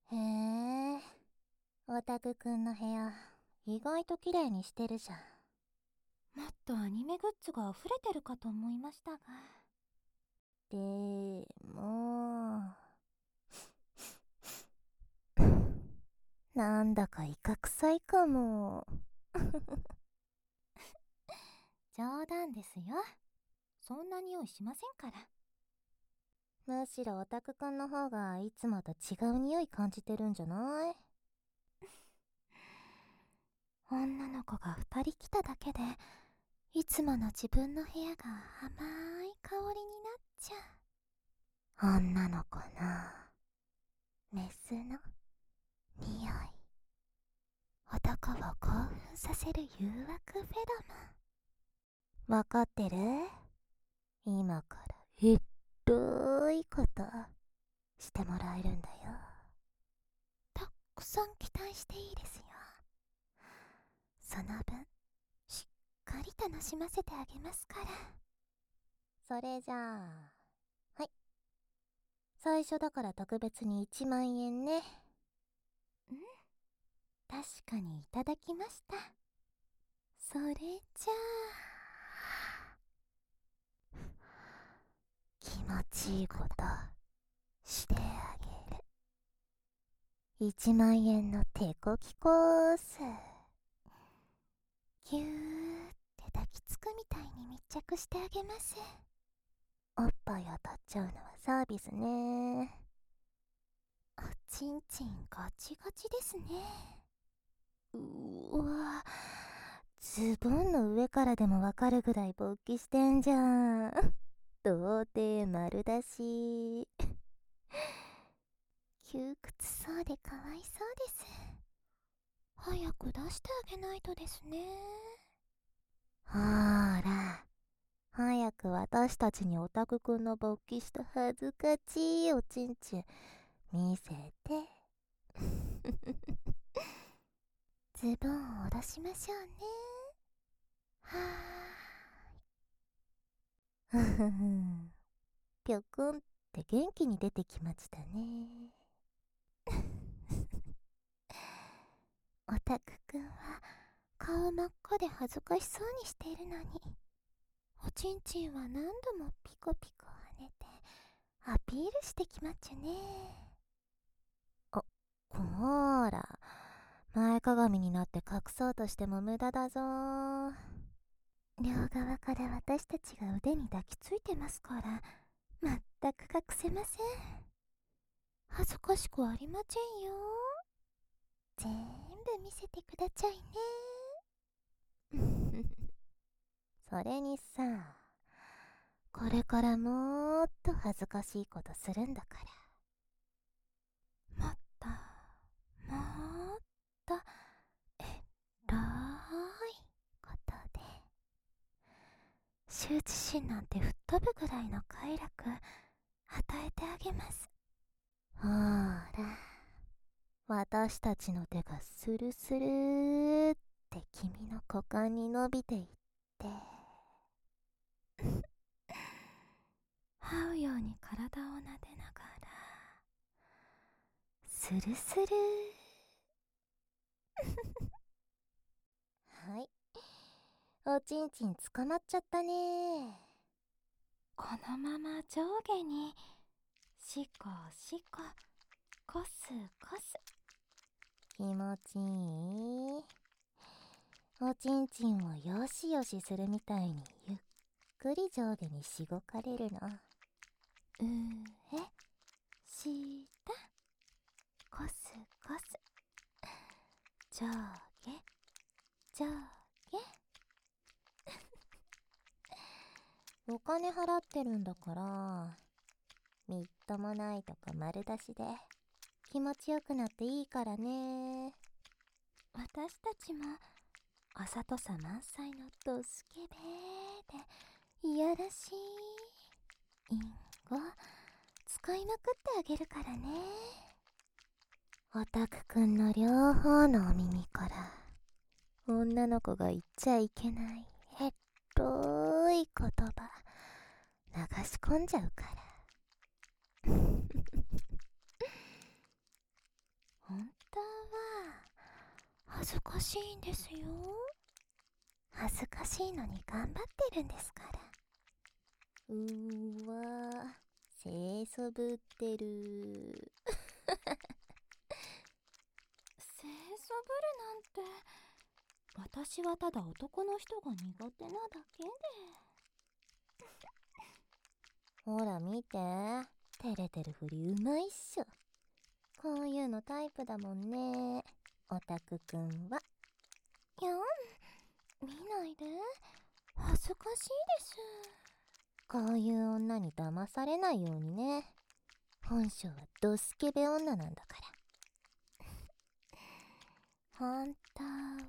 へえ、オタクくんの部屋、意外と綺麗にしてるじゃん。 もっとアニメグッズが溢れてるかと思いましたが。 でも、なんだかイカ臭いかも。 冗談ですよ。そんな匂いしませんから。 むしろオタクくんの方がいつもと違う匂い感じてるんじゃない？ 女の子が2人来ただけで、いつもの自分の部屋が甘い香りになっちゃ女の子な。メスの匂い。 う。男を興奮させる誘惑フェロわかってる？今からひどいことしてもらえるんだよ。 モン。たくさん期待していいですよ。その分、しっかり楽しませてあげますから。 それじゃあ、はい。最初だから特別に1万円ね。 確かにいただきました。それじゃあ、 気持ちいいことしてあげる。1万円の手こきコース。 ぎゅーって抱きつくみたいに密着してあげます。 おっぱい当たっちゃうのはサービスね。 おちんちんガチガチですね。 うわ、ズボンの上からでもわかるぐらい勃起してんじゃん。童貞丸だし。 窮屈そうでかわいそうです。早く出してあげないとですね。 ほーら、早く私たちにオタクくんの勃起した恥ずかしいおちんちん見せて。 ズボンを下ろしましょうね。はふふふん。ぴょくんって元気に出てきましたね。 ーい。オタクくんは顔真っ赤で恥ずかしそうにしているのに、おちんちんは何度もピコピコ跳ねてアピールしてきまっちゃね。 こーら、前かがみになって隠そうとしても無駄だぞー。 両側から私たちが腕に抱きついてますから、全く隠せません。恥ずかしくありませんよ。全部見せてくださいね。 それにさ、これからもーっと恥ずかしいことするんだから。 もっと、もっと、えらいことで。羞恥心なんて吹っ飛ぶぐらいの快楽、与えてあげます。 ほーら、私たちの手がスルスルーって君の股間に伸びていって。 這うように体を撫でながら、スルスルー。 はい。おちんちん捕まっちゃったね。 このまま上下にシコシココスコス。 気持ちいい？おちんちんをよしよしするみたいにゆっくり上下にしごかれるの。 上下コスコス。上下上下。 お金払ってるんだから、みっともないとか丸出しで気持ちよくなっていいからね。 私たちもあざとさ満載のドスケベーでいやらしいインゴ使いまくってあげるからね。 オタクくんの両方のお耳から女の子が言っちゃいけないヘッロい言葉流し込んじゃうから。 恥ずかしいんですよ。恥ずかしいのに頑張ってるんですから。 わ、清楚ぶってる。 清楚ぶるなんて、私はただ男の人が苦手なだけで。 ほら見て、照れてるふりうまいっしょ。こういうのタイプだもんね、オタクくんは。 いやん、見ないで。恥ずかしいです。 こういう女に騙されないようにね。本性はドスケベ女なんだから。 本当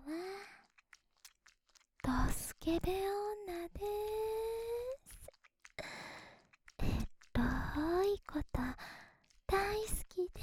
はドスケベ女です。エロいこと大好きです。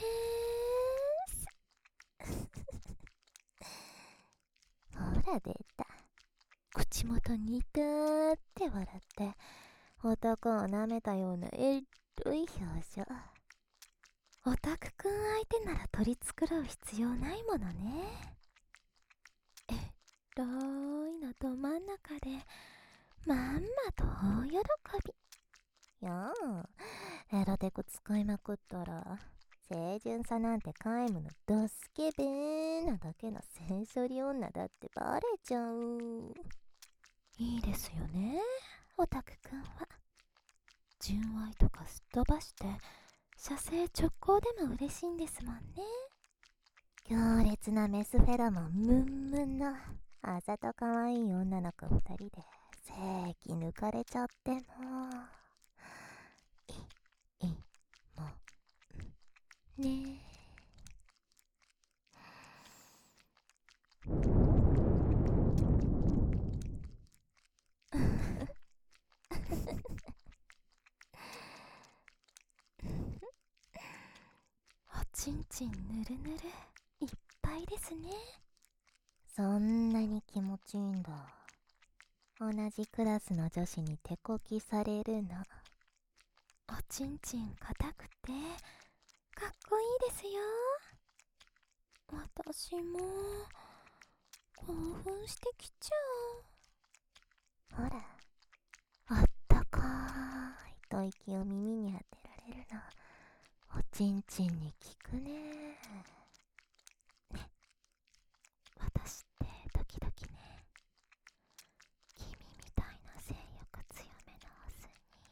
ほら出た。口元にたーって笑って男を舐めたようなエロい表情。 オタクくん相手なら取り繕う必要ないものね。エロいのど真ん中でまんまと大喜び。 やエロテク使いまくったら清純さなんて皆無のドスケベーなだけのセンソリ女だってバレちゃう。 いいですよね、オタクくんは。純愛とかすっ飛ばして射精直行でも嬉しいんですもんね。 強烈なメスフェロモンムンムンのあざと可愛い女の子2人で正気抜かれちゃってももねおちんちんぬるぬるいっぱいですね。 そんなに気持ちいいんだ。同じクラスの女子に手こきされるの。 おちんちん硬くてかっこいいですよ。私も興奮してきちゃほら、あったかーい吐息を耳に当てられるのおちんちんに効くね。 う。私って時々ね、君みたいな性欲強めのオス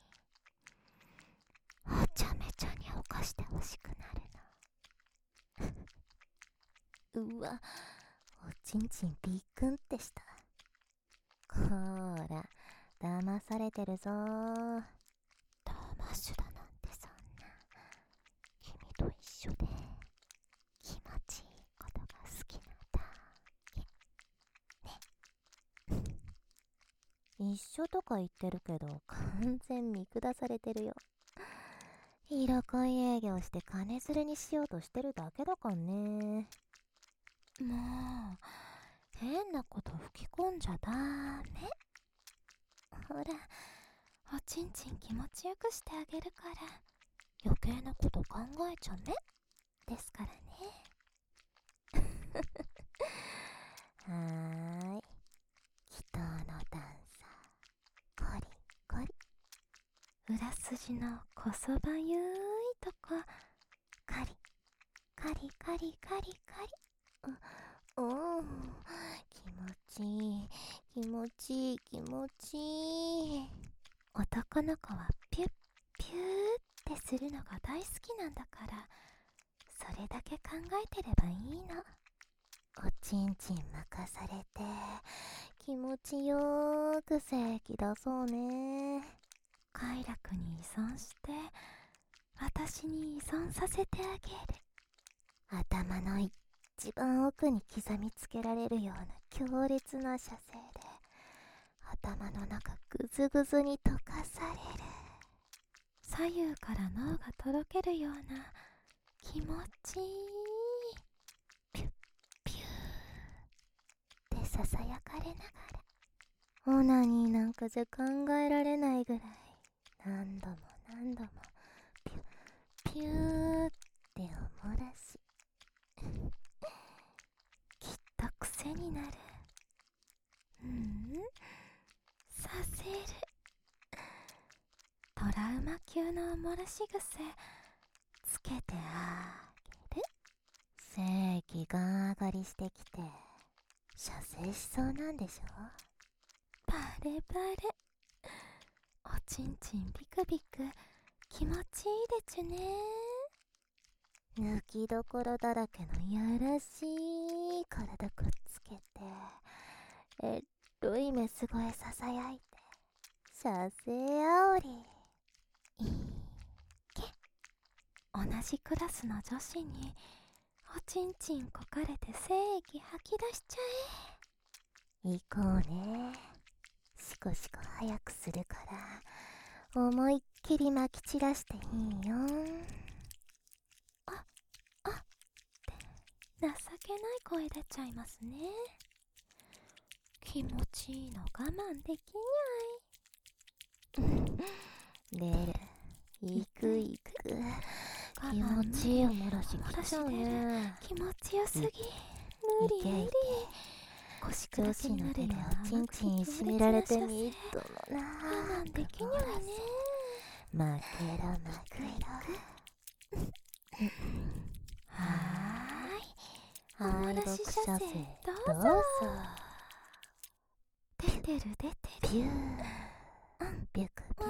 にはちゃめちゃに犯してほしくなるの。 うわ、おちんちんビクンってした。ほーら、騙されてるぞー。 騙しだなんてそんな、君と一緒で気持ちいいことが好きなだけね。 一緒とか言ってるけど完全見下されてるよ。色恋営業して金づるにしようとしてるだけだかんね。 もう変なこと吹き込んじゃダメ。ほら、おちんちん気持ちよくしてあげるから余計なこと考えちゃねですからね。 はーい、祈祷のダンサー、コリコリ。 裏筋のこそばゆいとこカリカリカリカリカリ。 おー、気持ちいい気持ちいい気持ちいい。 男の子はピュッピューってするのが大好きなんだから、それだけ考えてればいいの。 おちんちん任されて気持ちよーく正気出そうね。 快楽に依存して私に依存させてあげる。 頭の一番奥に刻みつけられるような強烈な射精で頭の中グズグズに溶かされる。 左右から脳がとろけるような気持ちいいピュッピューってささやかれながら、 オナニーなんかじゃ考えられないぐらい何度も何度もピュッピューっておもらしきっとく急なおもらし癖つけてあげる。 正気が上がりしてきて射精しそうなんでしょ。 バレバレ。おちんちんビクビク気持ちいいでちゅね。 抜きどころだらけのやらしい体くっつけていメス声ささやいて射精あおり。 いいけ。同じクラスの女子におちんちんこかれて精液吐き出しちゃ行こうね。しこしこ早くするから思いっきりまき散らしていいよ。 情けない声出ちゃいますね。気持ちいいの我慢でき出る。行く行く。気持ちいいおもらし来ちゃうね。 気持ちよすぎ。無理無理。腰女子の手でおちんちんいじめられてみっともな。 我慢できにゃいね。 負けろ負けろ。 おもらし射精どうぞ。出てる出てる。 ビュービュクビュ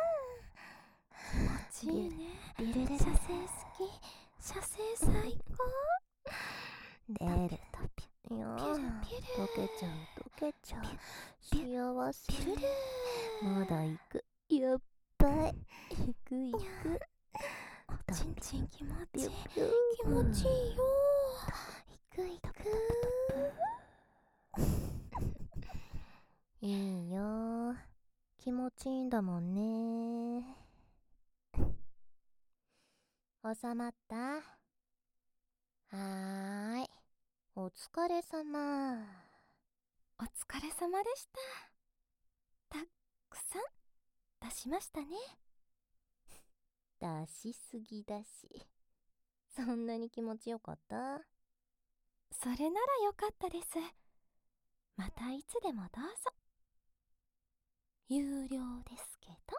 気持ちいいね。 ビルル射精好き。射精最高。 出る。いやピュル溶けちゃう溶けちゃう。幸せ。まだ行く。やっばい。行く行く。 おちんちん気持ちいい。 気気持ちいいよ。 行く行く。いいよ。気持ちいいんだもんね。収まった？はーい。お疲れ様。 お疲れ様でした。たくさん出しましたね。 出しすぎだし。そんなに気持ちよかった？ それならよかったです。またいつでもどうぞ。有料ですけど。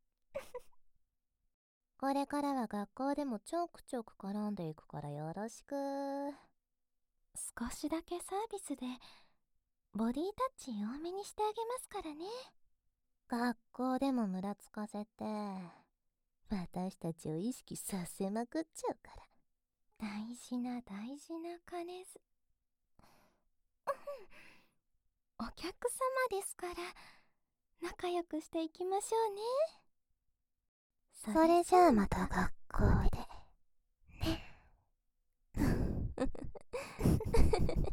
これからは学校でもちょくちょく絡んでいくからよろしく。 少しだけサービスでボディタッチ多めにしてあげますからね。 学校でもムラつかせて私たちを意識させまくっちゃうから。 大事な大事な金ず。お客様ですから仲良くしていきましょうね。 それじゃあまた学校でね。